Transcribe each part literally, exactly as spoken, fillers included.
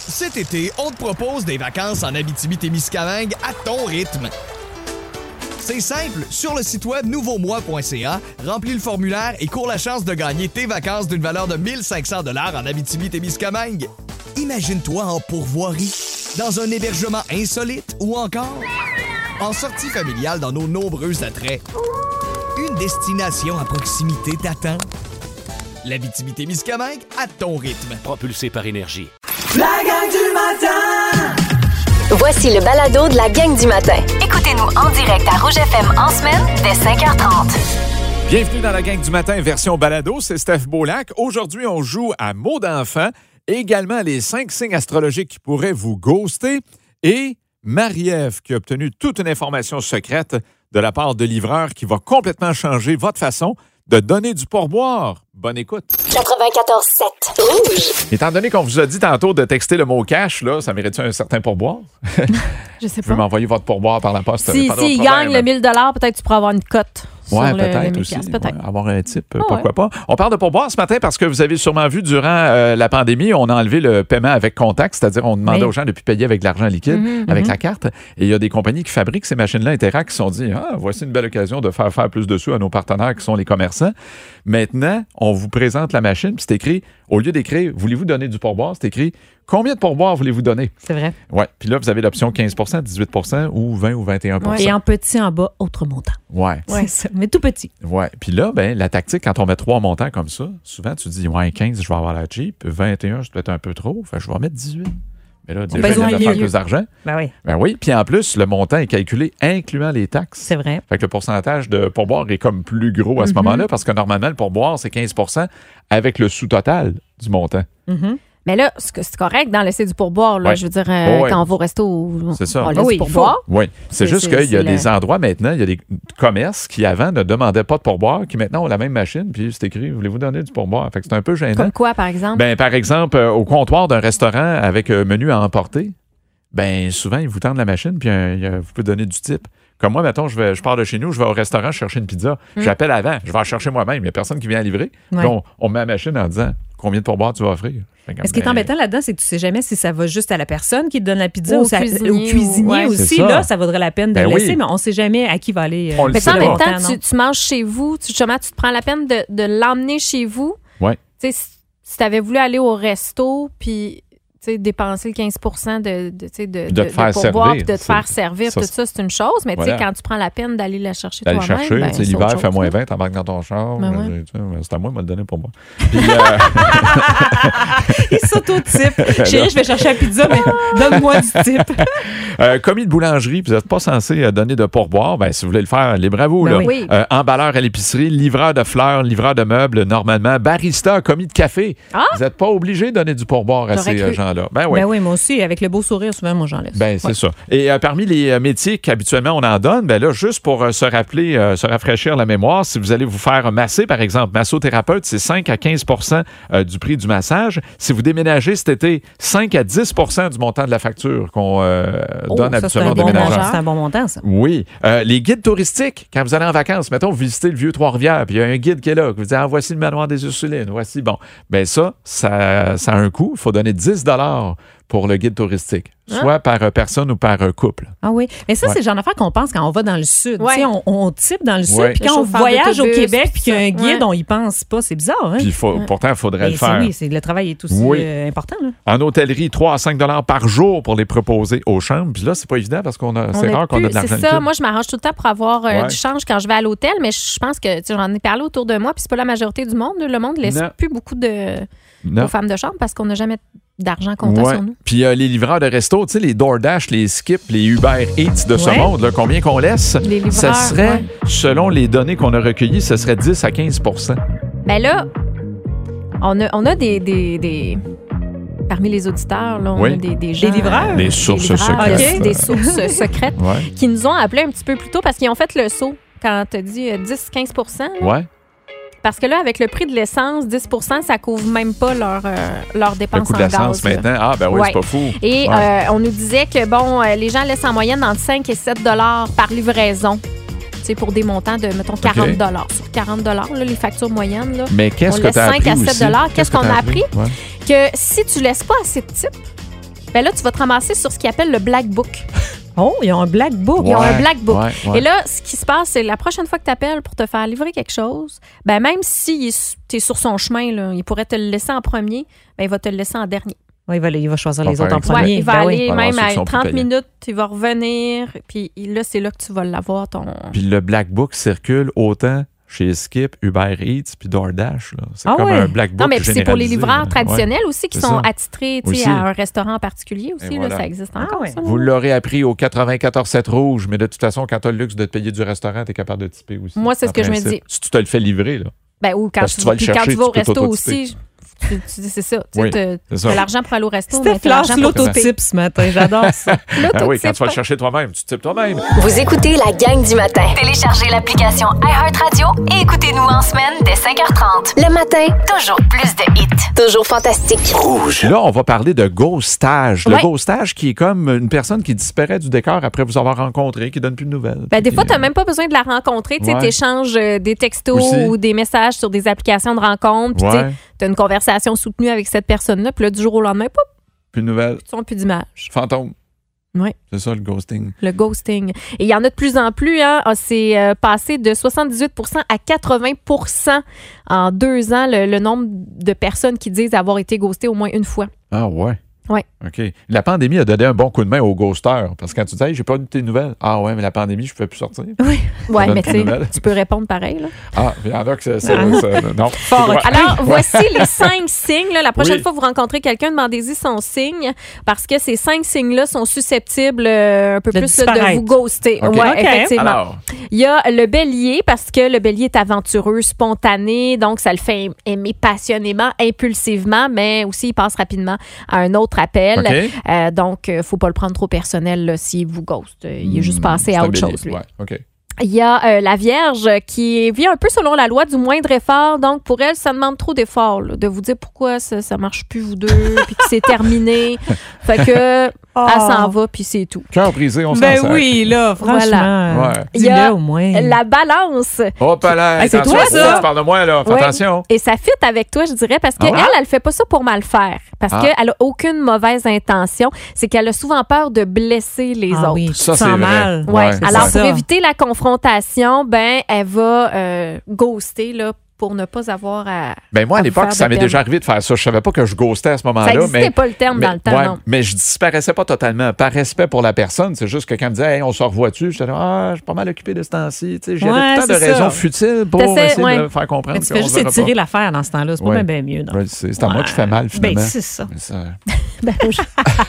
Cet été, on te propose des vacances en Abitibi-Témiscamingue à ton rythme. C'est simple, sur le site web nouveau moi point c a, remplis le formulaire et cours la chance de gagner tes vacances d'une valeur de mille cinq cents dollars en Abitibi-Témiscamingue. Imagine-toi en pourvoirie, dans un hébergement insolite ou encore en sortie familiale dans nos nombreux attraits. Une destination à proximité t'attend. L'Abitibi-Témiscamingue à ton rythme. Propulsé par Énergie. La gang du matin! Voici le balado de la gang du matin. Écoutez-nous en direct à Rouge F M en semaine dès cinq heures trente. Bienvenue dans la gang du matin version balado, c'est Steph Beaulac. Aujourd'hui, on joue à mots d'enfant, également les cinq signes astrologiques qui pourraient vous ghoster et Marie-Ève qui a obtenu toute une information secrète de la part de livreur qui va complètement changer votre façon de donner du pourboire. Bonne écoute. quatre-vingt-quatorze sept Rouge. Étant donné qu'on vous a dit tantôt de texter le mot cash, là, ça mérite un certain pourboire? Je sais Vous pouvez pas. m'envoyer votre pourboire par la poste. Si, pas de si il problème. gagne le mille dollars, peut-être tu pourras avoir une cote. Oui, sur le, peut-être le aussi. mille piastres, peut-être. Ouais, avoir un type, Ah, pourquoi ouais. pas. On parle de pourboire ce matin parce que vous avez sûrement vu durant euh, la pandémie, on a enlevé le paiement avec contact, c'est-à-dire on demandait Oui. aux gens de ne plus payer avec de l'argent liquide, Mhm, avec mhm. la carte. Et il y a des compagnies qui fabriquent ces machines-là Interact qui se sont dit, ah, voici une belle occasion de faire faire plus de sous à nos partenaires qui sont les commerçants. Maintenant, on vous présente la machine, puis c'est écrit, au lieu d'écrire, voulez-vous donner du pourboire, c'est écrit, combien de pourboire voulez-vous donner? C'est vrai. Ouais. Puis là, vous avez l'option quinze pour cent, dix-huit pour cent ou vingt ou vingt et un pour cent. Et en petit en bas, autre montant. Ouais. C'est ça, mais tout petit. Ouais. Puis là, ben, la tactique, quand on met trois montants comme ça, souvent, tu dis, ouais, quinze, je vais avoir la cheap. vingt et un, c'est peut-être un peu trop. Fait que je vais en mettre dix-huit. Mais là, déjà, besoin il vient de de faire mieux. plus d'argent. Ben oui, Ben oui. Puis en plus, le montant est calculé incluant les taxes. c'est vrai. Fait que le pourcentage de pourboire est comme plus gros à ce Mhm. moment-là parce que normalement, le pourboire, c'est quinze pour cent avec le sous-total du montant. Mhm. Mais là, c'est c'est correct dans laisser du pourboire. Là, Ouais. Je veux dire, euh, Oh, ouais. quand on va au resto, on, C'est ça. on laisse Oui, du pourboire. Oui. C'est C'est- juste c'est- qu'il y a c'est des le- endroits maintenant, il y a des commerces qui avant ne demandaient pas de pourboire, qui maintenant ont la même machine, puis c'est écrit, voulez-vous donner du pourboire? Fait que c'est un peu gênant. Comme quoi, par exemple? Ben, par exemple, euh, au comptoir d'un restaurant avec euh, menu à emporter, ben souvent, ils vous tendent la machine, puis euh, y a- vous pouvez donner du type. Comme moi, mettons, je, vais, je pars de chez nous, je vais au restaurant chercher une pizza. J'appelle avant, je vais en chercher moi-même. Il n'y a personne qui vient à livrer. Puis Ouais. on, on met la machine en disant combien de pourboire tu vas offrir. Fait comme, Ce qui est ben, embêtant là-dedans, c'est que tu sais jamais si ça va juste à la personne qui te donne la pizza Ou ou, au ça- cuisinier, au cuisinier ou- ouais. aussi. C'est ça. Là, ça vaudrait la peine de Ben le laisser, oui. mais on ne sait jamais à qui va aller. euh, On le Mais sait ça, en pas. même temps, non. tu, tu manges chez vous. Tu, justement, tu te prends la peine de, de l'emmener chez vous. Ouais. Tu sais, si, si tu avais voulu aller au resto, puis tu sais, dépenser le quinze pour cent de, de, tu sais, de, De te faire pourboire, servir, puis de te c'est- faire servir, ça, tout ça, c'est une chose. Mais tu sais, Voilà. quand tu prends la peine d'aller la chercher D'aller toi-même, chercher, ben, tu sais, c'est l'hiver autre fait chose, moins là. vingt, t'embarques dans ton char. Ben ouais. euh, tu sais, c'est à moi de me le donner pour moi. Puis, euh, Il s'auto-type. Chérie, je vais chercher la pizza, mais donne-moi du type. euh, commis de boulangerie, puis vous n'êtes pas censé euh, donner de pourboire. Ben, si vous voulez le faire, libre à vous. Ben là. oui. Oui. Euh, emballeur à l'épicerie, livreur de fleurs, livreur de meubles, normalement, barista, commis de café. Ah! Vous n'êtes pas obligé de donner du pourboire à J'aurais ces euh, cru. gens-là. Ben oui. Ben oui, moi aussi, avec le beau sourire, souvent, moi, j'en laisse. Ben, c'est Ouais. ça. Et euh, parmi les euh, métiers qu'habituellement on en donne, ben là, juste pour euh, se rappeler, euh, se rafraîchir la mémoire, si vous allez vous faire masser, par exemple, massothérapeute, c'est cinq à quinze pour cent euh, du prix du massage. Si vous déménagez cet été, cinq à dix pour cent du montant de la facture qu'on euh, Oh, donne ça, c'est habituellement un aux bon déménageurs. montant. C'est un bon montant, ça. Oui. Euh, les guides touristiques, quand vous allez en vacances, mettons, vous visitez le vieux Trois-Rivières, puis il y a un guide qui est là, qui vous dit, ah, voici le manoir des Ursulines, voici, bon. Ben ça, ça, ça a un coût. Il faut donner dix dollars pour le guide touristique, soit par euh, personne ou par euh, couple. Ah oui. Mais ça, Ouais. c'est le genre d'affaire qu'on pense quand on va dans le sud. Ouais. Tu sais, On, on type dans le sud, Ouais. puis Le quand on chauffeur voyage au d'autobus, Québec, puis qu'il y a un ça. guide, Ouais. on y pense pas. C'est bizarre, hein? Puis faut, pourtant, il faudrait Mais le c'est- faire. oui, c'est, le travail est aussi Oui. euh, important. Là. En hôtellerie, trois à cinq dollars par jour pour les proposer aux chambres. Puis là, c'est pas évident parce qu'on a, On c'est a rare qu'on plus- a de l'argent C'est ça. liquide. Moi, je m'arrange tout le temps pour avoir euh, Ouais. du change quand je vais à l'hôtel, mais je pense que, tu sais, j'en ai parlé autour de moi, puis c'est pas la majorité du monde. Le monde laisse Non. plus beaucoup de, Non. aux femmes de chambre parce qu'on n'a jamais d'argent comptant Ouais. sur nous. Puis euh, les livreurs de resto, tu sais, les DoorDash, les Skip, les Uber Eats de ce Ouais. monde, là, combien qu'on laisse? Les livreurs, ça serait, ouais. selon les données qu'on a recueillies, ce serait dix à quinze pour cent. Ben là, on a, on a des, des, des- Parmi les auditeurs, là, on Oui. a des, des gens... Des livreurs? Des sources livreurs, secrètes. Des, des sources secrètes Ouais. qui nous ont appelé un petit peu plus tôt parce qu'ils ont fait le saut quand tu as dit euh, dix à quinze pour cent. là. Ouais. Parce que là, avec le prix de l'essence, dix pour cent, ça couvre même pas leur, euh, leurs Le dépenses coût de en l'essence gaz. là. maintenant. Ah, ben oui, Ouais. c'est pas fou. Et Ouais. euh, on nous disait que, bon, euh, les gens laissent en moyenne entre cinq et sept dollars par livraison. Tu sais, pour des montants de, mettons, quarante dollars. Sur quarante dollars, là, les factures moyennes. Là, Mais qu'est-ce on que laisse tu as appris cinq à sept aussi? dollars. Qu'est-ce qu'on que t'as a appris? Ouais. Que si tu laisses pas assez de types, ben là, tu vas te ramasser sur ce qu'ils appellent le Black Book. Oh, ils ont un Black Book. Ils ont un Black Book. Ouais, ouais. Et là, ce qui se passe, c'est la prochaine fois que tu appelles pour te faire livrer quelque chose, ben même si tu es sur son chemin, là, il pourrait te le laisser en premier, ben il va te le laisser en dernier. Oui, il va, il va choisir Pas les autres en faire premier. Ouais, il va Ben aller oui. même Alors, ceux qui sont à plus trente payants. minutes, il va revenir, puis là, c'est là que tu vas l'avoir, ton... Puis le Black Book circule autant chez Skip, Uber Eats puis DoorDash. Là. C'est Ah comme ouais. un Black Book Non, mais c'est pour les généralisé, livreurs là. traditionnels aussi qui c'est sont ça. attitrés tu sais, Aussi. à un restaurant en particulier aussi. Et Là, voilà. ça existe Ah encore, ouais. ça. Vous l'aurez appris au quatre-vingt-quatorze sept Rouge, mais de toute façon, quand tu as le luxe de te payer du restaurant, tu es capable de tiper aussi. Moi, c'est en ce que je me principe. dis. Si tu te le fais livrer, là. Ben, ou quand Parce que tu, tu vas le puis quand chercher, tu vas au tu peux resto t'auto-tiper. aussi, tu, tu, c'est ça. Tu Oui, sais, c'est tu ça. as l'argent pour aller au resto, Steph mais t'as l'argent lance pour t'auto-tiper. l'autotype ce matin. J'adore ça. Ah oui, quand tu vas le chercher toi-même, tu types toi-même. Vous écoutez la gang du matin. Téléchargez l'application iHeartRadio et écoutez-nous en semaine dès cinq heures trente. Le matin, toujours plus de hits. Toujours fantastique. Là, on va parler de ghostage. Le Ouais. ghostage qui est comme une personne qui disparaît du décor après vous avoir rencontré, qui donne plus de nouvelles. Ben, des Puis, fois, tu n'as euh, même pas besoin de la rencontrer. Tu Ouais. échanges des textos Aussi. ou des messages sur des applications de rencontre. Puis Ouais. tu as une conversation soutenue avec cette personne-là. Puis là, du jour au lendemain, pop, Plus de nouvelles. tu n'as plus d'image. Fantôme. Oui. C'est ça, le ghosting. Le ghosting. Et il y en a de plus en plus. Hein. Ah, c'est euh, passé de soixante-dix-huit pour cent à quatre-vingts pour cent en deux ans, le, le nombre de personnes qui disent avoir été ghostées au moins une fois. Ah ouais? Ouais. OK. La pandémie a donné un bon coup de main aux ghosteurs. Parce que quand tu dis, hey, j'ai pas eu de tes nouvelles. Ah ouais, mais la pandémie, je ne peux plus sortir. Oui. Ouais, donne mais plus tu de sais, nouvelles. tu peux répondre pareil. Là. Ah, il y en a que c'est. c'est- c'est- non. Fort. Ouais. Alors, voici les cinq signes. Là. La prochaine Oui. fois que vous rencontrez quelqu'un, demandez-y son signe parce que ces cinq signes-là sont susceptibles euh, un peu De plus là, de disparaître. vous ghoster. OK. Ouais, OK. effectivement. Alors, Il y a le bélier parce que le bélier est aventureux, spontané, donc ça le fait aimer passionnément, impulsivement, mais aussi il passe rapidement à un autre appel. OK. Euh, donc, il ne faut pas le prendre trop personnel là, s'il vous ghost. Euh, Il est juste Hmm, passé c'est à un autre bélier. chose, lui. Ouais, OK. Il y a euh, la Vierge qui vit un peu selon la loi du moindre effort. Donc, pour elle, ça demande trop d'efforts là, de vous dire pourquoi ça ne marche plus, vous deux, puis que c'est terminé. Fait que, Oh. elle s'en va, puis c'est tout. Cœur brisé, on s'en Ben sert. oui, là, franchement. Voilà. Ouais. Il y a Dis-le au moins. La Balance. Hop là, Hey, c'est attention, toi, ça? Tu parles de moi, là. Fais Ouais. attention. Et ça fit avec toi, je dirais, parce qu'elle, Ah ouais? elle, elle fait pas ça pour mal faire. Parce Ah. qu'elle a aucune mauvaise intention. C'est qu'elle a souvent peur de blesser les Ah autres. oui, tu Ça, te c'est sens vrai. mal. Ouais. Ouais, Alors, c'est pour ça. éviter la confrontation, ben, elle va euh, ghoster, là, pour ne pas avoir à. Ben moi, à à vous l'époque, faire ça de m'est peine. déjà arrivé de faire ça. Je savais pas que je ghostais à ce Ça moment-là. n'existait mais, pas le terme mais, dans le temps, ouais, non. mais je disparaissais pas totalement. Par respect pour la personne, c'est juste que quand elle me disait, hey, on se revoit-tu, je disais, ah, je suis pas mal occupé de ce temps-ci. Tu sais, J'avais Ouais, tout le temps de c'est ça. raisons futiles pour T'essaies, essayer ouais. de me faire comprendre. Mais tu qu'on fais juste se verra étirer pas. l'affaire dans ce temps-là. C'est pas Ouais. bien, bien mieux, non? Ouais, c'est c'est à moi qui fais mal, finalement. Ben, c'est ça. Mais ça- Ben, je-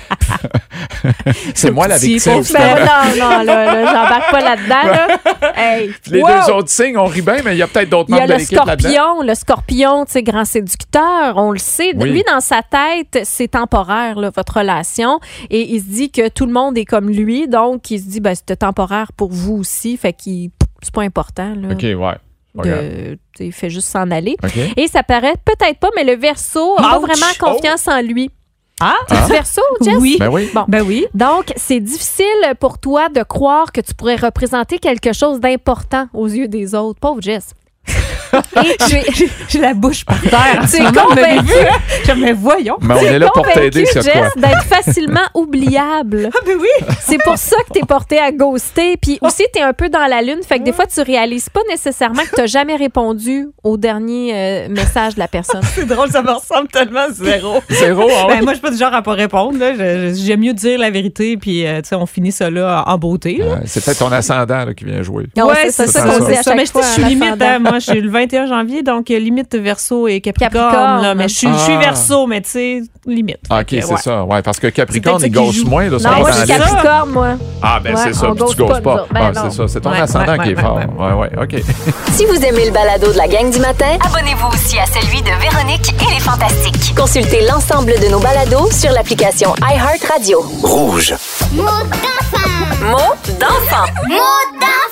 c'est moi la petit victime. pauvre finalement. ben, non, non, là, là, j'embarque pas là-dedans. Là. Hey. Les Wow! deux autres signes, on rit bien, mais il y a peut-être d'autres Il y a membres de le l'équipe là-dedans. scorpion, le scorpion, tu sais, grand séducteur, on le sait. Oui. Lui, dans sa tête, c'est temporaire, là, votre relation. Et il se dit que tout le monde est comme lui. Donc, il se dit, ben, c'était temporaire pour vous aussi. Fait qu'il, c'est pas important, là. OK, ouais. Regarde. De, tu sais, il fait juste s'en aller. OK. Et ça paraît peut-être pas, mais le Verseau n'a pas Ouch! vraiment confiance en lui. Ah! Tu Verseau, Jess? Oui. Ben oui. Bon. Ben oui. Donc, c'est difficile pour toi de croire que tu pourrais représenter quelque chose d'important aux yeux des autres. Pauvre Jess. Et tu es, J'ai la bouche par terre. tu es Maman m'avait convaincue, vu. Je me voyons. Mais on tu est es là pour convaincue, t'aider, c'est quoi? Jess, d'être facilement oubliable. Ah, ben oui. C'est pour ça que t'es porté à ghoster. Puis aussi, t'es un peu dans la lune. Fait que des fois, tu réalises pas nécessairement que t'as jamais répondu au dernier euh, message de la personne. C'est drôle, ça me ressemble tellement à zéro. Zéro, ah ouais. Ben, moi, je suis pas du genre à pas répondre. Là. Je- je- J'aime mieux dire la vérité, puis euh, tu sais, on finit ça là en beauté. Là. Ouais, c'est peut-être ton ascendant là, qui vient jouer. Non, Ouais, c'est ça, c'est ça ça, qu'on ça. dit à Ça, mais chaque je, fois. je suis en limite, ascendant. hein, moi, je suis le vingt et un janvier, donc euh, limite Verseau et Capricorne. Capricorne. Là, mais je suis, je suis Ah. Verseau, mais tu sais, limite. Ah, OK, Fait que, c'est ouais. ça. Ouais, parce que Capricorne, C'est il peut-être ça qui gosse joue. moins. Là, ça Non, va moi, dans je suis la liste. Capricorne, moi. Ah, ben Ouais, c'est ça. on Puis tu ghoste pas, gosses pas. nous autres. Ben Ah, non. c'est ça. C'est ton Ouais, ascendant ouais, qui est ouais, fort. ouais, Ouais, ouais. OK. Si vous aimez le balado de la gang du matin, abonnez-vous aussi à celui de Véronique et les Fantastiques. Consultez l'ensemble de nos balados sur l'application iHeartRadio. Rouge. Mots d'enfant. Mot d'enfant.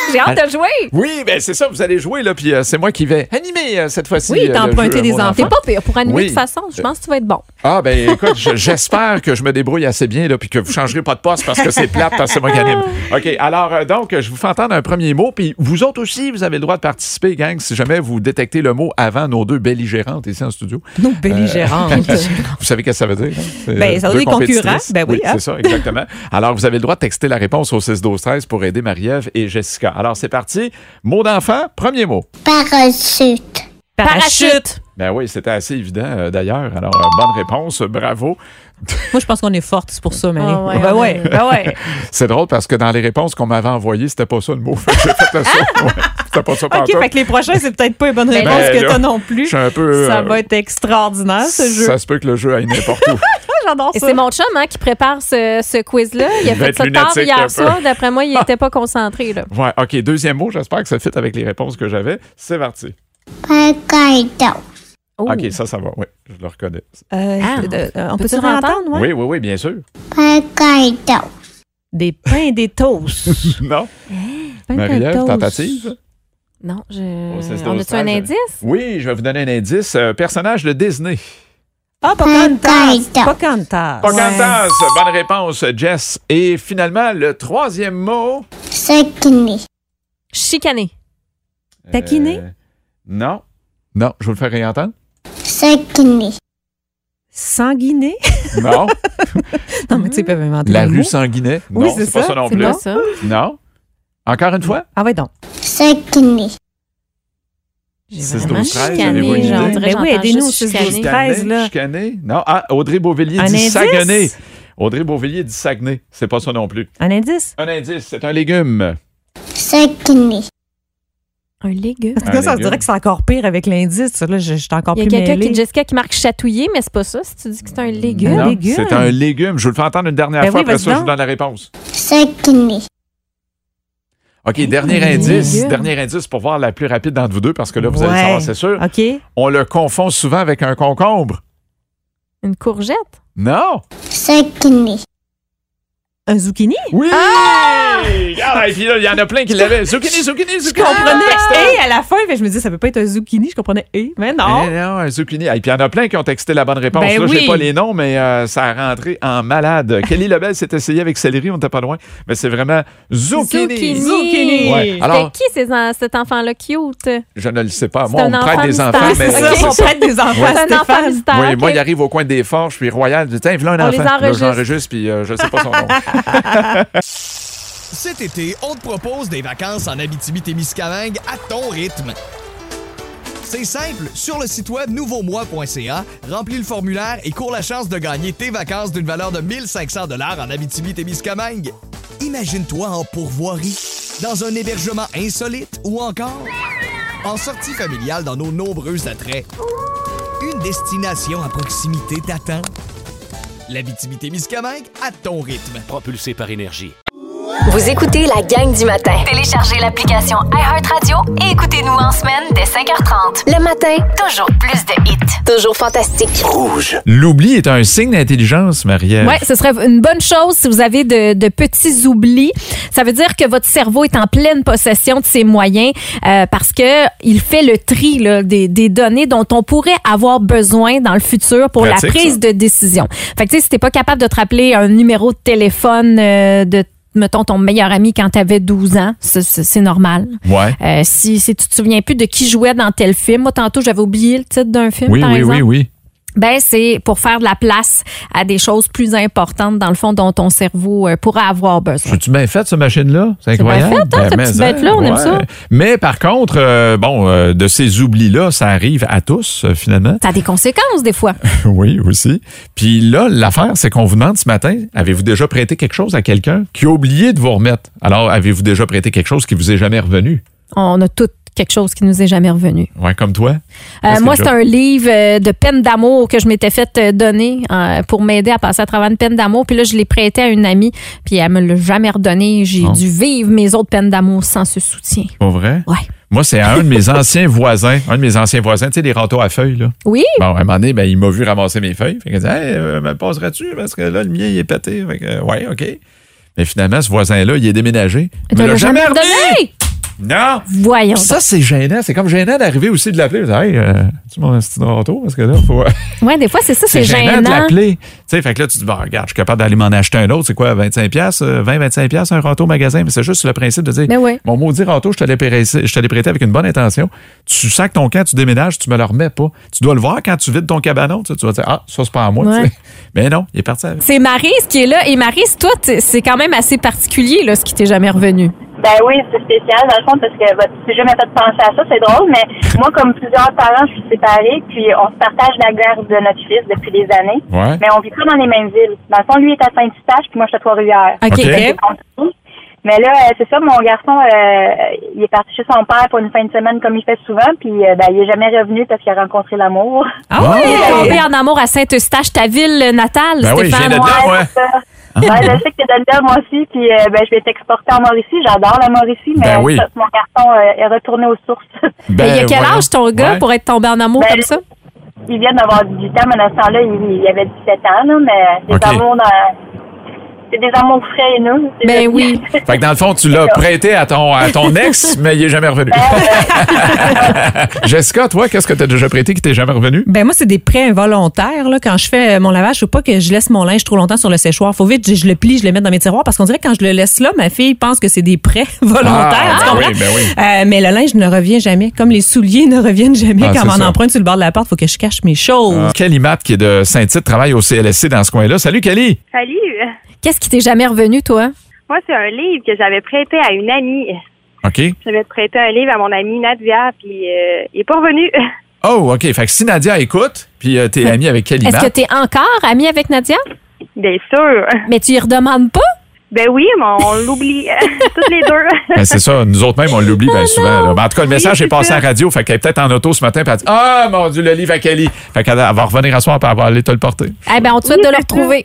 J'ai hâte de jouer. Oui, ben c'est ça, vous allez jouer, là, puis euh, c'est moi qui vais animer euh, cette fois-ci. Oui, t'as euh, le emprunté jeu, des mon enfants. T'es pas pire pour animer Oui. de toute façon. Je pense que tu vas être bon. Ah, ben écoute, je- j'espère que je me débrouille assez bien, là, puis que vous changerez pas de poste parce que c'est plate, parce que c'est moi qui anime. OK, alors, euh, donc, je vous fais entendre un premier mot, puis vous autres aussi, vous avez le droit de participer, gang, si jamais vous détectez le mot avant nos deux belligérantes ici en studio. Nos belligérantes. Vous savez qu'est-ce que ça veut dire? Hein? C'est, Ben, ça veut deux dire concurrents. compétitrices. Ben oui, hein. C'est ça, exactement. Alors, vous avez le droit de texter la réponse au six douze treize pour aider Marie-Ève et Jessica. Alors, c'est parti. Mot d'enfant, premier mot. Parachute. Parachute. Ben oui, c'était assez évident euh, d'ailleurs. Alors, euh, bonne réponse, bravo. Moi, je pense qu'on est forte, c'est pour ça, Marie. Ah ouais, ben on ouais, est- ben ouais. C'est drôle parce que dans les réponses qu'on m'avait envoyées, c'était pas ça le mot. Fait que j'ai fait le saut. Ouais, c'était pas ça OK, pantoute. fait que les prochains, c'est peut-être pas une bonne Ben réponse là, que t'as non Je plus. suis un peu... Ça euh, va être extraordinaire, ce jeu. Ça se peut que le jeu aille n'importe où. J'adore Et ça. c'est mon chum hein, qui prépare ce, ce quiz-là. Il a Il va fait être ça tard lunatique un hier peu. soir. D'après moi, il n'était pas concentré. Là. Ouais, OK, deuxième mot. J'espère que ça fit avec les réponses que j'avais. C'est parti. Hokkaido. Oh. OK, ça, ça va. Oui, je le reconnais. Euh, Ah, euh, euh, on peux-tu peut-tu entendre, ouais? Oui, oui, oui, bien sûr. Hokkaido. Des pains et des toasts. Non? Pains et Marie-Ève, toasts. tentative? Non, je... Oh, c'est on a-tu un treize. indice? Oui, je vais vous donner un indice. Euh, personnage de Disney. Ah, Pocahontas. Hokkaido. Pocahontas. Pocahontas, bonne réponse, Jess. Et finalement, le troisième mot. Sekini. Chicané. Taquiner? Euh, non. Non, je vais le faire réentendre. Sekini. Sanguiné. Non. Non, mais tu sais, ils peuvent inventer La des rue mots. Sanguinet. Oui, Non, c'est c'est pas ça. ça non C'est plus. pas ça. Non. Encore une fois? Ah ouais, donc. Sekini. J'ai six, vraiment douze, treize, chicané. avez-vous une idée? Genre, on dirait Ben oui, j'entends aidez-nous, juste six, douze, chicaner. treize. Chicané, là. chicané. Non. Ah, Audrey Beauvillier Un dit indice? Saguenay. Audrey Beauvillier dit Saguenay. C'est pas ça non plus. Un indice? Un indice, c'est un légume. Sekini. Un légume. Parce que Un ça, on légume. dirait que c'est encore pire avec l'indice. Ça, Là, je, je suis encore Il y a plus quelqu'un mêlée. qui, Jessica, qui marque chatouiller, mais c'est pas ça. Si tu dis que c'est un légume. Un Non, légume. c'est un légume. Je vous le fais entendre une dernière Ben fois, oui, après vas-y ça, je vous donc. donne la réponse. Sekini. OK, dernier un indice. légume. Dernier indice pour voir la plus rapide d'entre vous deux, parce que là, vous allez Ouais. savoir, c'est sûr. OK. On le confond souvent avec un concombre. Une courgette. Non. Sekini. Un zucchini? Oui! Ah, et puis là, il y en a plein qui l'avaient. Zucchini, zucchini, Je zucchini. comprenais et à la fin, mais je me disais, ça peut pas être un zucchini. Je comprenais et, mais non. Eh non, un zucchini. Et puis il y en a plein qui ont texté la bonne réponse. Ben là, oui. j'ai pas les noms, mais euh, ça a rentré en malade. Kelly Lebel s'est essayé avec céleri, on n'était pas loin. Mais c'est vraiment zucchini. Zucchini. Ouais. Alors, C'était qui ces en- cet enfant-là cute? je ne le sais pas. C'est Moi, on un me prête enfant des mystère. enfants, Oui, mais c'est ça, Ok. on prête des enfants à C'est un enfant Stéphane. mystère. Oui, ok. moi, il arrive au coin des forges, je suis royal. Je dis, tiens, voilà un On enfant. les Là, enregistre. j'enregistre, puis euh, je sais pas son nom. Cet été, on te propose des vacances en Abitibi-Témiscamingue à ton rythme. C'est simple, sur le site web nouveau moi point c a, remplis le formulaire et cours la chance de gagner tes vacances d'une valeur de mille cinq cents dollars en Abitibi-Témiscamingue. Imagine-toi en pourvoirie, dans un hébergement insolite ou encore en sortie familiale dans nos nombreux attraits. Une destination à proximité t'attend. L'Abitibi-Témiscamingue à ton rythme. Propulsé par énergie. Vous écoutez la gang du matin. Téléchargez l'application iHeartRadio et écoutez-nous en semaine dès cinq heures trente. Le matin, toujours plus de hits. Toujours fantastique. Rouge. L'oubli est un signe d'intelligence, Marie-Ève. Ouais, ce serait une bonne chose si vous avez de, de petits oublis. Ça veut dire que votre cerveau est en pleine possession de ses moyens euh, parce que il fait le tri là, des, des données dont on pourrait avoir besoin dans le futur pour Pratique, la prise ça. de décision. Fait que tu sais, si t'es pas capable de te rappeler un numéro de téléphone euh, de mettons ton meilleur ami quand t'avais douze ans, c'est, c'est, c'est normal. Ouais. Euh, si, si tu te souviens plus de qui jouait dans tel film, moi tantôt j'avais oublié le titre d'un film Oui, par oui, exemple. oui, oui. Ben, c'est pour faire de la place à des choses plus importantes, dans le fond, dont ton cerveau euh, pourra avoir besoin. As-tu bien fait, cette machine-là? C'est incroyable. bien fait, hein, cette mais petite hein, bête-là, on aime ça. Mais par contre, euh, bon, euh, de ces oublis-là, ça arrive à tous, euh, finalement. Ça a des conséquences, des fois. Oui, aussi. Puis là, l'affaire, c'est qu'on vous demande ce matin, avez-vous déjà prêté quelque chose à quelqu'un qui a oublié de vous remettre? Alors, avez-vous déjà prêté quelque chose qui vous est jamais revenu? On a tout quelque chose qui nous est jamais revenu. Ouais, comme toi? Euh, Qu'est-ce moi, que c'est déjà? un livre euh, de peine d'amour que je m'étais fait euh, donner euh, pour m'aider à passer à travers une peine d'amour. Puis là, je l'ai prêté à une amie, puis elle me l'a jamais redonné. J'ai Oh. dû vivre mes autres peines d'amour sans ce soutien. Pas vrai? Ouais. Moi, c'est à un de mes anciens voisins, un de mes anciens voisins, tu sais, les râteaux à feuilles, là. Oui? Bon, à un moment donné, ben, il m'a vu ramasser mes feuilles. Fait qu'il a dit, hey, euh, me le passerais-tu? Parce que là, le mien, il est pété. Fait que, euh, ouais, OK. Mais finalement, ce voisin-là, il est déménagé. Il Tu me l'as l'a jamais jamais remis! redonné? Non! Voyons. Ça, c'est gênant. C'est comme gênant d'arriver aussi de l'appeler. Hey, euh, tu m'as petit râteau parce que là, faut. Ouais, des fois, c'est ça, c'est, c'est gênant. gênant de l'appeler. Tu sais, fait que là, tu te dis, bon, regarde, je suis capable d'aller m'en acheter un autre. C'est quoi, vingt-cinq piastres, vingt, vingt-cinq piastres un râteau au magasin? Mais c'est juste le principe de dire, Mais oui. mon maudit râteau, je te l'ai prêté, je te l'ai prêté avec une bonne intention. Tu sens que ton camp, tu déménages, tu me le remets pas. Tu dois le voir quand tu vides ton cabanon. Tu, sais, tu vas dire, ah, ça, c'est pas à moi. Ouais. Tu sais. Mais non, il est parti avec. C'est Maryse qui est là. Et Maryse, toi, c'est quand même assez particulier, là, ce qui t'est jamais revenu. Ben oui, c'est spécial, dans le fond, parce que bah, tu n'as jamais fait penser à ça, c'est drôle, mais moi, comme plusieurs parents, je suis séparée, puis on se partage la garde de notre fils depuis des années. Ouais. Mais on vit pas dans les mêmes villes. Dans le fond, lui est à Saint-Eustache, puis moi, je suis à Trois-Rivières. OK. OK. OK. Mais là, euh, c'est ça, mon garçon, euh, il est parti chez son père pour une fin de semaine comme il fait souvent, puis euh, ben, il est jamais revenu parce qu'il a rencontré l'amour. Ah oui, il est tombé en amour à Saint-Eustache, ta ville natale, Ben oui, je viens Stéphane. de là, ouais. c'est ça. Ouais, je sais que t'es de là, moi aussi, puis euh, ben, je vais t'exporter en Mauricie. J'adore la Mauricie, mais Ben oui. ça, mon garçon euh, est retourné aux sources. Ben, il y a quel voyons. âge ton gars Ouais. pour être tombé en amour Ben, comme ça? Il vient d'avoir dix-huit ans, mais à ce temps-là, il, il avait dix-sept ans, là, mais des OK. amours dans... C'est des amours frais et nous. C'est Ben le- oui. Fait que dans le fond, tu l'as prêté à ton, à ton ex, mais il est jamais revenu. Jessica, toi, qu'est-ce que tu as déjà prêté qui t'est jamais revenu? Ben moi, c'est des prêts involontaires. Là. Quand je fais mon lavage, je veux pas que je laisse mon linge trop longtemps sur le séchoir. Faut vite, je, je le plie, je le mets dans mes tiroirs parce qu'on dirait que quand je le laisse là, ma fille pense que c'est des prêts volontaires. Ah, tu ben comprends? oui, ben oui. Euh, mais le linge ne revient jamais. Comme les souliers ne reviennent jamais Ah, quand c'est on ça. emprunte sur le bord de la porte. Faut que je cache mes choses. Ah. Kelly Matt, qui est de Saint-Tite, travaille au C L S C dans ce coin-là. Salut, Kelly! Salut! Qu'est-ce qui t'est jamais revenu, toi? Moi, c'est un livre que j'avais prêté à une amie. OK. J'avais prêté un livre à mon amie Nadia, puis euh, il est pas revenu. Oh, OK. Fait que si Nadia écoute, puis euh, t'es ami avec Kelly Est-ce que Matt. t'es encore amie avec Nadia? Bien sûr. Mais tu y redemandes pas? Ben oui, mais on l'oublie toutes les deux. Ben, c'est ça. Nous autres même, on l'oublie bien souvent. Là. Ben, en tout cas, le message Oui, est passé c'est à la radio. Fait qu'elle est peut-être en auto ce matin. Puis elle dit, ah, mon Dieu, le livre à Kelly. Fait qu'elle va revenir à soir. Puis elle va aller te le porter. Eh ben, on te souhaite de le retrouver.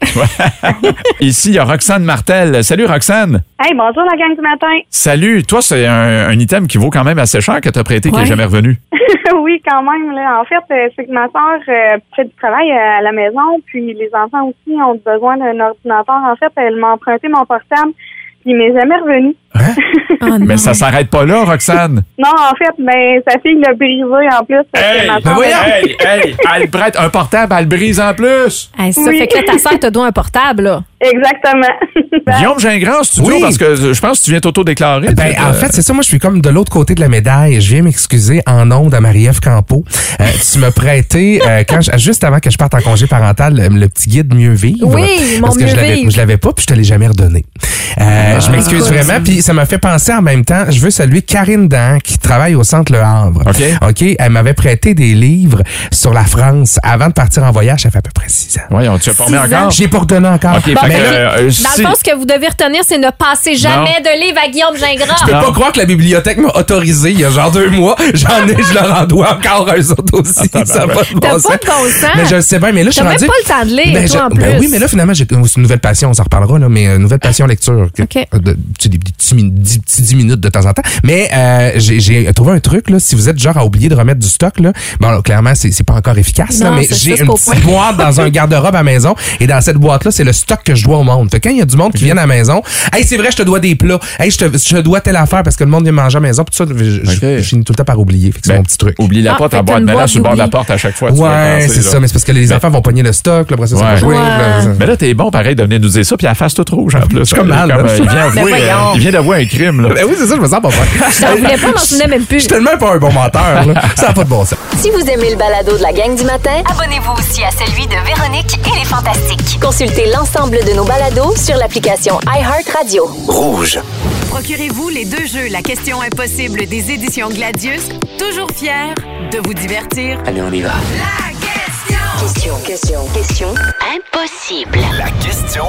Ici, il y a Roxane Martel. Salut, Roxane. Hey, bonjour la gang du matin. Salut. Toi, c'est un, un item qui vaut quand même assez cher que tu as prêté qui Ouais. n'est jamais revenu. Oui, quand même. Là. En fait, euh, c'est que ma soeur euh, fait du travail euh, à la maison, puis les enfants aussi ont besoin d'un ordinateur. En fait, elle m'a emprunté mon portable, puis il m'est jamais revenu. Oh non. Mais ça s'arrête pas là, Roxane. Non, en fait, ben sa fille l'a brisé en plus. parce que Hey, ma ben soeur, voyons. elle- hey, hey, elle prête un portable, elle le brise en plus. Hey, ça Oui. fait que là, ta soeur te doit un portable, là. Exactement. Guillaume Gingras en studio, Oui. parce que je pense que tu viens t'auto-déclarer. Ben, Tu- en fait, c'est ça. Moi, je suis comme de l'autre côté de la médaille. Je viens m'excuser en ondes à Marie-Ève Campo. Euh, tu m'as prêté, euh, quand je- juste avant que je parte en congé parental, le, le petit guide Mieux vivre. Oui, mon Parce que Mieux je l'avais, vivre. je l'avais pas, puis je te l'ai jamais redonné. Euh, je m'excuse écoute. vraiment. Puis ça m'a fait penser en même temps, je veux saluer Karine Dan, qui travaille au Centre Le Havre. OK. OK. Elle m'avait prêté des livres sur la France avant de partir en voyage. Ça fait à peu près six ans. Voyons, tu as pas remis Six encore? Je l'ai pas redonné encore. OK, fait Mais que, là, euh, Dans si- le fond, ce que vous devez retenir, c'est ne passez jamais de livre à Guillaume Gingras. je peux Non. pas croire que la bibliothèque m'a autorisé il y a genre deux mois. J'en ai, je leur en dois encore un autre aussi. Ah, Ça va pas de T'as bon pas sens. de bon sens. Mais je le sais bien, mais là, je suis T'as même rendu... pas le temps de lire, Ben, toi, je- en ben plus. oui, mais là, finalement, j'ai c'est une nouvelle passion, on s'en reparlera, là, mais une nouvelle passion lecture. que- OK. euh, de- tu sais, des, des petits, min- dix, petits dix minutes de temps en temps. Mais euh, j'ai j'ai trouvé un truc, là, si vous êtes genre à oublier de remettre du stock, là, bon, là, clairement, c'est c'est pas encore efficace, là, Non, mais c'est j'ai juste une au petite point. boîte dans un garde-robe à la maison, et dans cette boîte-là, c'est le stock que je dois au monde. Fait que quand il y a du monde qui vient à la maison, hey, c'est vrai, je te dois des plats, hey, je te, je te dois telle affaire parce que le monde vient manger à la maison, puis tout ça, je, je- OK. je finis tout le temps par oublier. Fait que c'est Ben, mon petit truc. Oublie la Ah, pas ta fait boîte une maintenant boîte sur le bord de la d'oubli. porte à chaque fois. tu vas Ouais, penser, c'est là. ça, mais c'est parce que les Ben- enfants vont pogner le stock, là, après ça, ça va Ouais. jouer. Ouais. là, ça- Mais là, t'es bon, pareil, de venir nous dire ça, puis la face toute rouge en plus. Je suis comme mal, Comme, là. euh, il, vient avouer, Ben voyons. euh, il vient d'avouer un crime. Là. Ben oui, c'est ça, je me sens pas bien. Je t'en voulais pas, on s'en souvenait même Je plus. suis tellement pas un bon menteur, là. Ça n'a pas de bon sens. Si vous aimez le balado de la gang du matin, abonnez-vous aussi à celui de Véronique et les Fantastiques. Consultez l'ensemble de nos balados sur l'application iHeartRadio. Rouge. Procurez-vous les deux jeux La question impossible des éditions Gladius, toujours fiers de vous divertir. Allez, on y va. La question! Question, question, question impossible. La question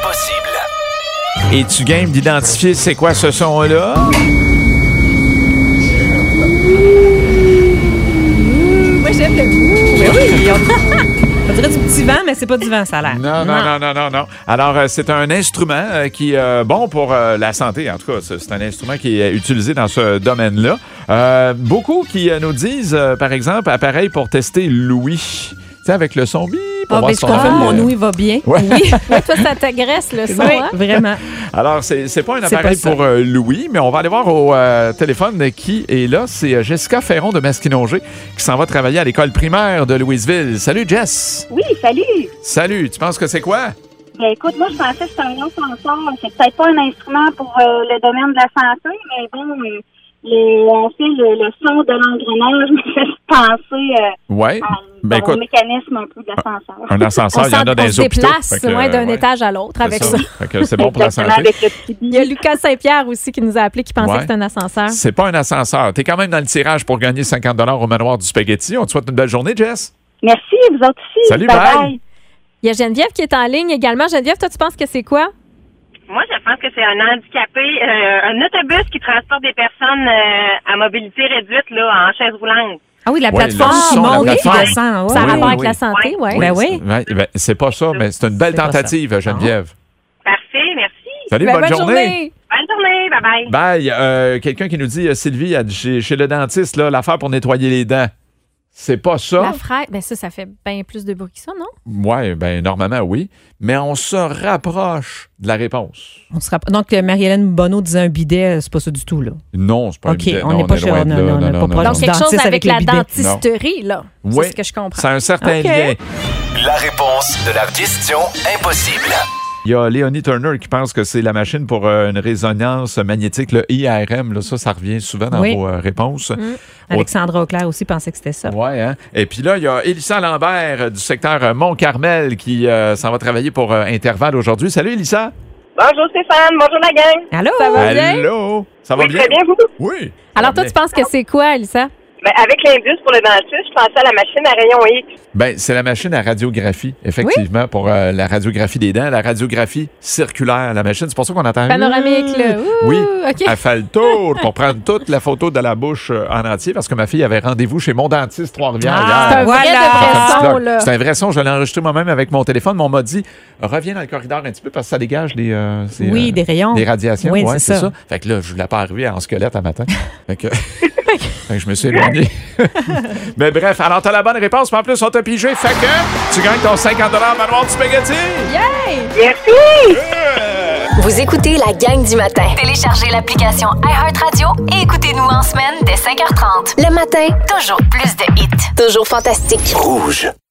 impossible. Es-tu game d'identifier c'est quoi ce son-là? Moi, j'aime le goût. Mais oui, on... on dirait du petit vent, mais c'est pas du vent, ça a l'air. Non, non, non, non, non, non. Alors, euh, c'est un instrument euh, qui est euh, bon pour euh, la santé. En tout cas, c'est c'est un instrument qui est utilisé dans ce domaine-là. Euh, beaucoup qui euh, nous disent, euh, par exemple, appareil pour tester l'ouïe. Tu sais, avec le son bip, pour Ah, voir ben, si je ton confirme, oreille, mon euh, ouïe va bien. Ouais. Oui. Ouais, toi, ça t'agresse le son, Oui, hein? vraiment. Alors, c'est, c'est pas un C'est appareil pas ça. pour euh, Louis, mais on va aller voir au euh, téléphone qui est là. C'est euh, Jessica Ferron de Masquinongé qui s'en va travailler à l'école primaire de Louisville. Salut, Jess. Oui, salut. Salut. Tu penses que c'est quoi? Ben, écoute, moi, je pensais que c'était un ascenseur. C'est peut-être pas un instrument pour euh, le domaine de la santé, mais bon, euh, les, on fait le, le son de l'engrenage me fait penser euh, Ouais. à, Ben, au écoute, mécanisme un peu de l'ascenseur. un ascenseur, il y en a dans on les se hôpitaux. déplace Fait que, ouais, d'un ouais, étage à l'autre c'est avec ça. ça. Fait que c'est bon pour la Exactement, santé. avec le petit Il y a Lucas Saint-Pierre aussi qui nous a appelé qui pensait Ouais. que c'était un ascenseur. C'est pas un ascenseur. T'es quand même dans le tirage pour gagner cinquante dollars au manoir du spaghetti. On te souhaite une belle journée, Jess. Merci, vous autres aussi. Salut, bye. bye. bye. Il y a Geneviève qui est en ligne également. Geneviève, toi, tu penses que c'est quoi? Moi, je pense que c'est un handicapé, euh, un autobus qui transporte des personnes euh, à mobilité réduite là, en chaise roulante. Ah oui, la Ouais, plateforme le qui son de la monte et qui plateforme. descend. Ouais, Ça a oui, rapport oui. avec la santé, oui. Ben oui. Ouais, ben, c'est pas ça, mais c'est une belle C'est pas ça. tentative, Geneviève. Parfait, merci. Salut, Ben, bonne, journée. Bonne journée, bye-bye. Bye. Euh, quelqu'un qui nous dit, euh, Sylvie, elle dit, chez, chez le dentiste, là, l'affaire pour nettoyer les dents. C'est pas ça. La fraise, ben ça, ça fait bien plus de bruit que ça, non? Oui, ben normalement, oui. Mais on se rapproche de la réponse. On se rapp- Donc, euh, Marie-Hélène Bonneau disait un bidet, c'est pas ça du tout, là. Non, c'est pas OK, un bidet. on Non, n'est pas est chez- loin de non, là. non, on Non, n'est non, pas non, proche non. Donc, quelque chose dentiste avec, avec la le bidet. dentisterie, là. Oui, C'est ce que je comprends. c'est un certain OK. lien. La réponse de la question impossible. Il y a Léonie Turner qui pense que c'est la machine pour euh, une résonance magnétique, le I R M. Là, ça, ça revient souvent dans Oui. vos euh, réponses. Mm. Alexandra Auclair aussi pensait que c'était ça. Ouais, hein? Et puis là, il y a Élissa Lambert euh, du secteur euh, Mont-Carmel qui euh, s'en va travailler pour euh, Intervalle aujourd'hui. Salut, Élissa. Bonjour Stéphane, bonjour la gang. Allô? Ça va bien? Allô? Ça va Oui, bien? très bien, vous? Oui. Alors, toi, tu penses que c'est quoi, Elisa? Ben, avec l'indice pour le dentiste, je pensais à la machine à rayon X. Ben, c'est la machine à radiographie, effectivement, pour euh, la radiographie des dents, la radiographie circulaire. La machine, c'est pour ça qu'on entend... Panoramique, là. Ouh, Oui, OK. elle fait le tour pour prendre toute la photo de la bouche euh, en entier parce que ma fille avait rendez-vous chez mon dentiste Trois-Rivières Ah, C'est hier. un vrai Voilà. de Ça fait un vrai petit son, bloc. là. C'est un vrai son, je l'ai enregistré moi-même avec mon téléphone, mais on m'a dit reviens dans le corridor un petit peu parce que ça dégage des, euh, c'est, Oui, euh, des rayons. des radiations. Oui, Ouais, c'est ça. Fait que là, je voulais pas arriver en squelette à matin. fait, que... fait que je me suis éloigné. Mais bref, alors t'as la bonne réponse, mais en plus on t'a pigé. Fait que tu gagnes ton cinquante dollars manoir du spaghetti. Yay! Merci! Yeah! Vous écoutez la gang du matin. Téléchargez l'application iHeartRadio et écoutez-nous en semaine dès cinq heures trente. Le matin, toujours plus de hits. Toujours fantastique. Rouge.